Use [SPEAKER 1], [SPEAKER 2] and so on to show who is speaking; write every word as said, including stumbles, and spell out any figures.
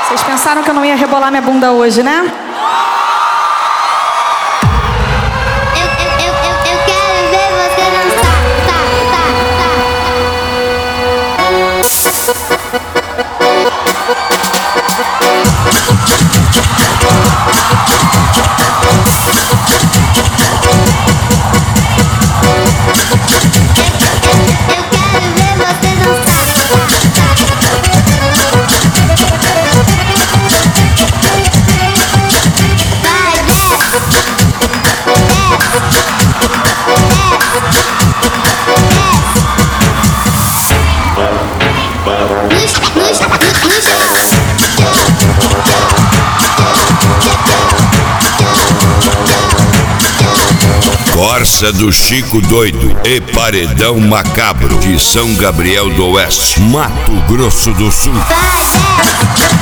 [SPEAKER 1] Vocês pensaram que eu não ia rebolar minha bunda hoje, né?
[SPEAKER 2] Eu, eu, eu, eu, eu quero ver você dançar, tá, tá,
[SPEAKER 3] Corsa do Chico Doido e Paredão Macabro de São Gabriel do Oeste, Mato Grosso do Sul.
[SPEAKER 2] vai,